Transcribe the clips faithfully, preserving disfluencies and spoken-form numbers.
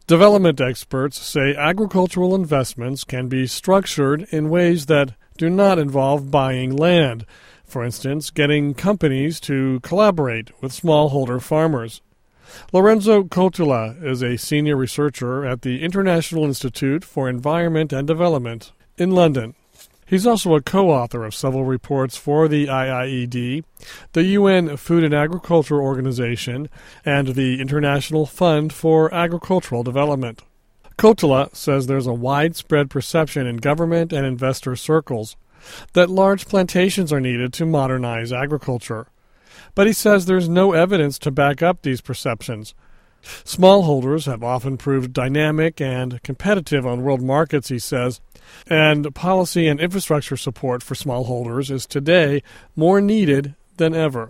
Development experts say agricultural investments can be structured in ways that do not involve buying land, for instance, getting companies to collaborate with smallholder farmers. Lorenzo Cotula is a senior researcher at the International Institute for Environment and Development in London. He's also a co-author of several reports for the I I E D, the U N Food and Agriculture Organization, and the International Fund for Agricultural Development. Cotula says there's a widespread perception in government and investor circles that large plantations are needed to modernize agriculture. But he says there's no evidence to back up these perceptions. Smallholders have often proved dynamic and competitive on world markets, he says, and policy and infrastructure support for smallholders is today more needed than ever.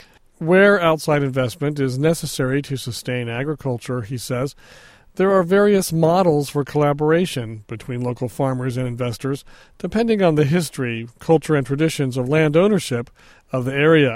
Where outside investment is necessary to sustain agriculture, he says, there are various models for collaboration between local farmers and investors, depending on the history, culture, and traditions of land ownership of the area.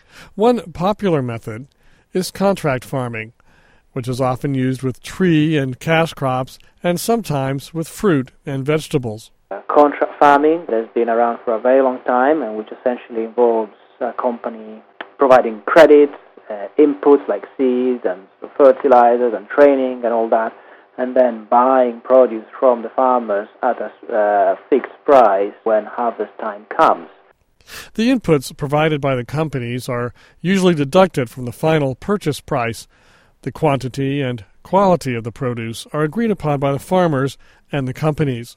One popular method is contract farming, which is often used with tree and cash crops and sometimes with fruit and vegetables. Uh, contract farming has been around for a very long time, and which essentially involves a company providing credits, uh, inputs like seeds and fertilizers and training and all that, and then buying produce from the farmers at a uh, fixed price when harvest time comes. The inputs provided by the companies are usually deducted from the final purchase price. The quantity and quality of the produce are agreed upon by the farmers and the companies.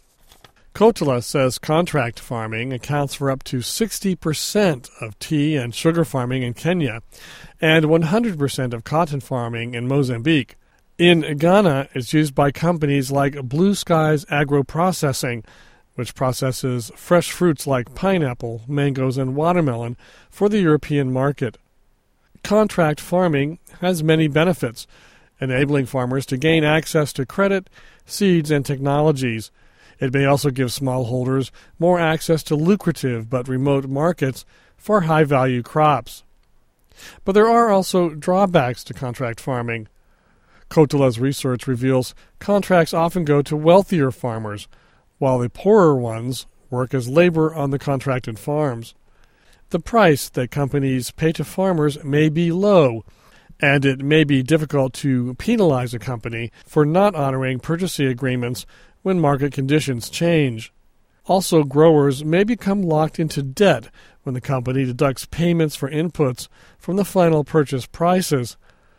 Cotula says contract farming accounts for up to sixty percent of tea and sugar farming in Kenya and one hundred percent of cotton farming in Mozambique. In Ghana, it's used by companies like Blue Skies Agro-Processing, which processes fresh fruits like pineapple, mangoes, and watermelon for the European market. Contract farming has many benefits, enabling farmers to gain access to credit, seeds, and technologies. It may also give smallholders more access to lucrative but remote markets for high-value crops. But there are also drawbacks to contract farming. Cotula's research reveals contracts often go to wealthier farmers, while the poorer ones work as labor on the contracted farms. The price that companies pay to farmers may be low, and it may be difficult to penalize a company for not honoring purchasing agreements when market conditions change. Also, growers may become locked into debt when the company deducts payments for inputs from the final purchase prices.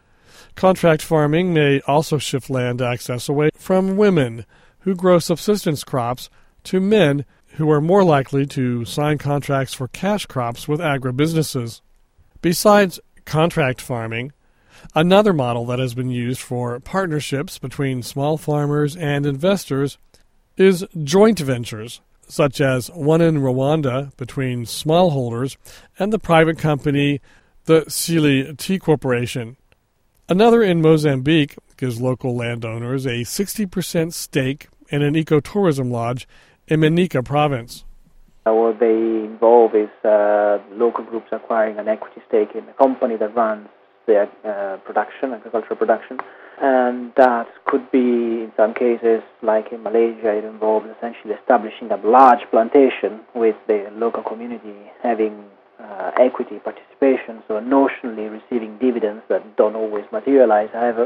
Contract farming may also shift land access away from women who grow subsistence crops to men who are more likely to sign contracts for cash crops with agribusinesses. Besides contract farming, another model that has been used for partnerships between small farmers and investors is joint ventures, such as one in Rwanda between smallholders and the private company, the Sili Tea Corporation. Another in Mozambique gives local landowners a sixty percent stake in an ecotourism lodge in Manica province. Uh, what they involve is uh, local groups acquiring an equity stake in a company that runs their uh, production, agricultural production, and that could be, in some cases, like in Malaysia, it involves essentially establishing a large plantation with the local community having uh, equity participation, so notionally receiving dividends that don't always materialize, however,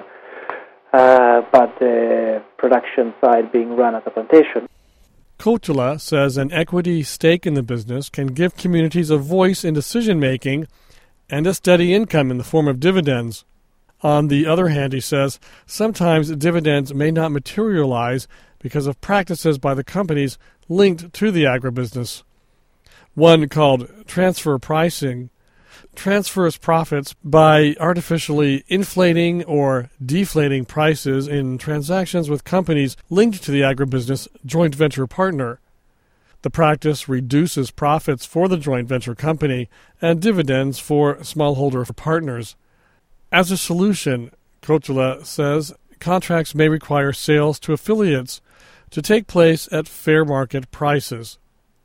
uh, but the production side being run as a plantation. Cotula says an equity stake in the business can give communities a voice in decision-making and a steady income in the form of dividends. On the other hand, he says, sometimes dividends may not materialize because of practices by the companies linked to the agribusiness. One called transfer pricing transfers profits by artificially inflating or deflating prices in transactions with companies linked to the agribusiness joint venture partner. The practice reduces profits for the joint venture company and dividends for smallholder partners. As a solution, Cotula says, contracts may require sales to affiliates to take place at fair market prices.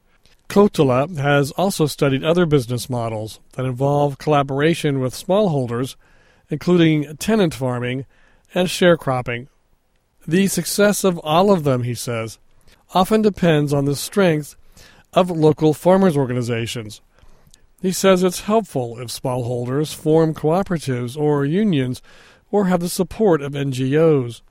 Cotula has also studied other business models that involve collaboration with smallholders, including tenant farming and sharecropping. The success of all of them, he says, often depends on the strength of local farmers' organizations. He says it's helpful if smallholders form cooperatives or unions or have the support of N G Os.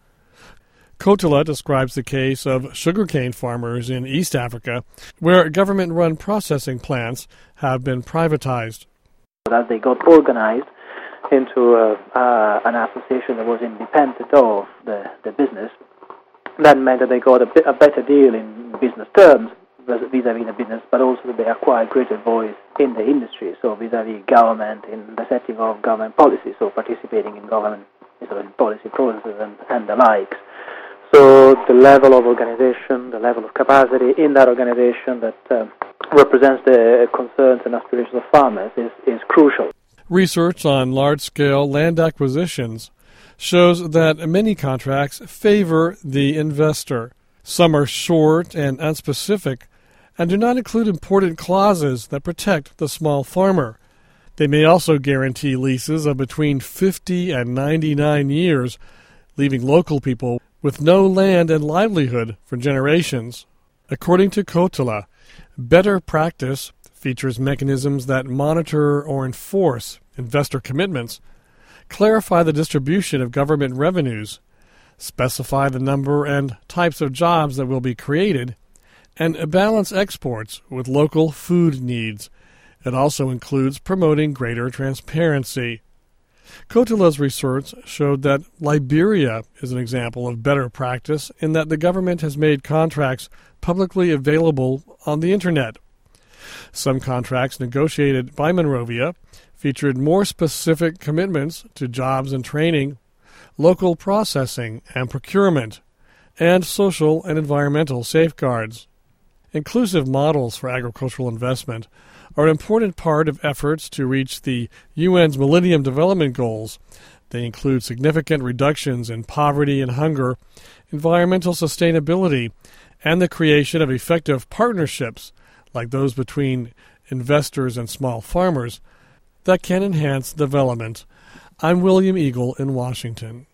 Kotula describes the case of sugarcane farmers in East Africa, where government-run processing plants have been privatized. As they got organized into uh, uh, an association that was independent of the, the business, that meant that they got a, bit, a better deal in business terms vis-à-vis the business, but also that they acquired greater voice in the industry, so vis-à-vis government, in the setting of government policy, so participating in government sort of policy processes and, and the likes. So the level of organization, the level of capacity in that organization that uh, represents the concerns and aspirations of farmers is, is crucial. Research on large-scale land acquisitions shows that many contracts favor the investor. Some are short and unspecific and do not include important clauses that protect the small farmer. They may also guarantee leases of between fifty and ninety-nine years, leaving local people with no land and livelihood for generations. According to Kotula, better practice features mechanisms that monitor or enforce investor commitments, clarify the distribution of government revenues, specify the number and types of jobs that will be created, and balance exports with local food needs. It also includes promoting greater transparency. Kotula's research showed that Liberia is an example of better practice in that the government has made contracts publicly available on the Internet. Some contracts negotiated by Monrovia featured more specific commitments to jobs and training, local processing and procurement, and social and environmental safeguards. Inclusive models for agricultural investment are an important part of efforts to reach the U N's Millennium Development Goals. They include significant reductions in poverty and hunger, environmental sustainability, and the creation of effective partnerships, like those between investors and small farmers, that can enhance development. I'm William Eagle in Washington.